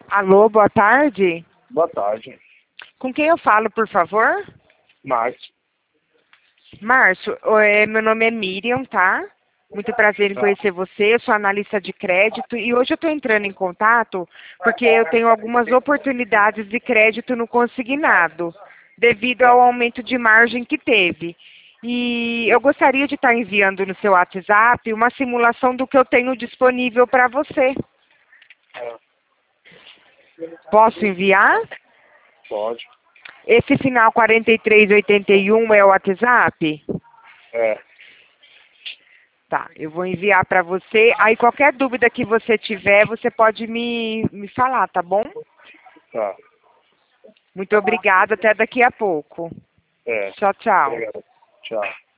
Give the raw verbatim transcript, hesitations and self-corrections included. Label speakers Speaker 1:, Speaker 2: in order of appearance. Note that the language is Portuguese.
Speaker 1: Alô, boa tarde.
Speaker 2: Boa tarde.
Speaker 1: Com quem eu falo, por favor?
Speaker 2: Márcio.
Speaker 1: Márcio, é, meu nome é Miriam, tá? Muito prazer em
Speaker 2: Tá.
Speaker 1: conhecer você, eu sou analista de crédito e hoje eu estou entrando em contato porque eu tenho algumas oportunidades de crédito no consignado, devido ao aumento de margem que teve. E eu gostaria de estar enviando no seu WhatsApp uma simulação do que eu tenho disponível para você. Posso enviar?
Speaker 2: Pode.
Speaker 1: Esse final quarenta e três oitenta e um é o WhatsApp?
Speaker 2: É.
Speaker 1: Tá, eu vou enviar para você. Aí qualquer dúvida que você tiver, você pode me, me falar, tá bom?
Speaker 2: Tá.
Speaker 1: Muito obrigada, até daqui a pouco.
Speaker 2: É.
Speaker 1: Tchau, tchau.
Speaker 2: Obrigado. Tchau.